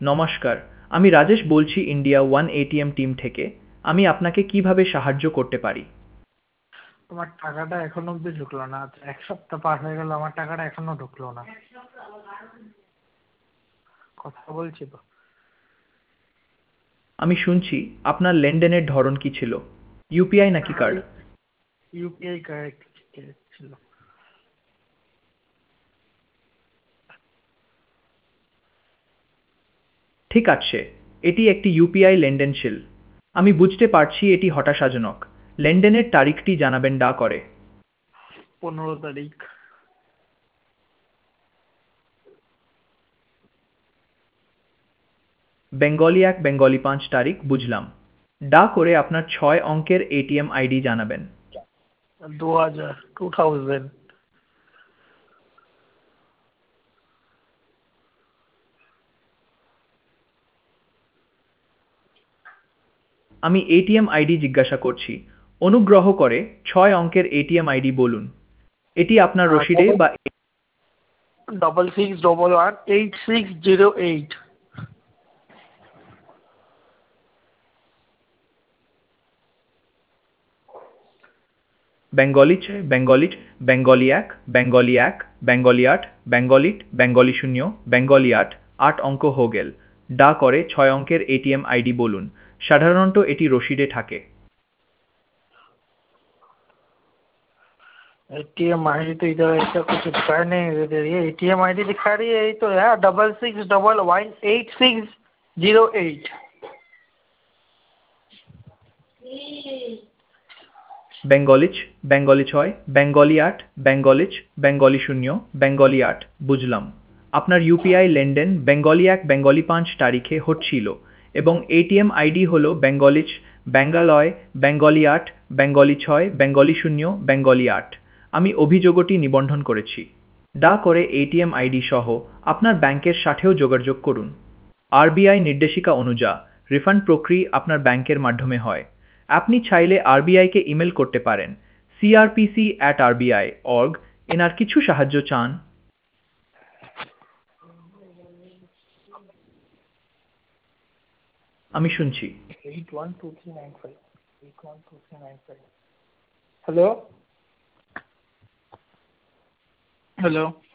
নমস্কার, আমি রাজেশ বলছি ইন্ডিয়া ওয়ান এটিএম টিম থেকে। আমি আপনাকে কিভাবে সাহায্য করতে পারি? তোমার টাকাটা এখনো অব্দি ঢুকলো না। আচ্ছা, এক সপ্তাহ পার হয়ে গেল, আমার টাকাটা এখনো ঢুকলো না। কথা বলছি তো। আমি শুনছি, আপনার লেনদেনের ধরন কি ছিল? ইউপিআই নাকি কার্ড? ইউপিআই কারেক্ট ছিল। ঠিক আছে, এটি একটি ইউপিআই লেনদেনশীল। আমি বুঝতে পারছি এটি হতাশাজনক। লেনদেনের তারিখটি জানাবেন দয়া করে। 15 তারিখ। বেঙ্গলি 1 বেঙ্গলি 5 তারিখ বুঝলাম। দয়া করে আপনার 6 অঙ্কের এটিএম আইডি জানাবেন। 2000। আমি এটিএম আইডি জিজ্ঞাসা করছি। অনুগ্রহ করে 6 অঙ্কের এটিএম আইডি বলুন। এটি আপনার রসিদে বা 66118608। বেঙ্গলি 6, বেঙ্গলি, বেঙ্গলি 1, বেঙ্গলি 1, বেঙ্গলি 8, বেঙ্গলিট, বেঙ্গলি 0, বেঙ্গলি 8, 8 অঙ্ক হয়ে গেল। দয়া করে 6 অঙ্কের এটিএম আইডি বলুন। সাধারণত এটি রসিদে থাকে। एटीएम आईडी तो इधर ऐसा कुछ दिखाई नहीं दे रही है। एटीएम आईडी दिखा रही है, यही तो है 66118608। বেঙ্গলিচ, বেঙ্গলি 6, বেঙ্গলি 8, বেঙ্গলিচ, বেঙ্গলি 0, বেঙ্গলি 8 বুঝলাম। আপনার ইউপিআই লেনদেন বেঙ্গলি 1 বেঙ্গলি 5 তারিখে হচ্ছিল এবং এটিএম আইডি হল বেঙ্গলিচ, বেঙ্গালয়, বেঙ্গলি 8, বেঙ্গলি 6, বেঙ্গলি 0, বেঙ্গলি 8। আমি অভিযোগটি নিবন্ধন করেছি। দয়া করে এটিএম আইডি সহ আপনার ব্যাংকের সাথেও যোগাযোগ করুন। আরবিআই নির্দেশিকা অনুযায়ী রিফান্ড প্রক্রিয়া আপনার ব্যাংকের মাধ্যমে হয়। আপনি চাইলে আরবিআইকে ইমেল করতে পারেন, crpc@rbi.org। এনার কিছু সাহায্য চান? আমি শুনছি। 812395 812395। Hello hello.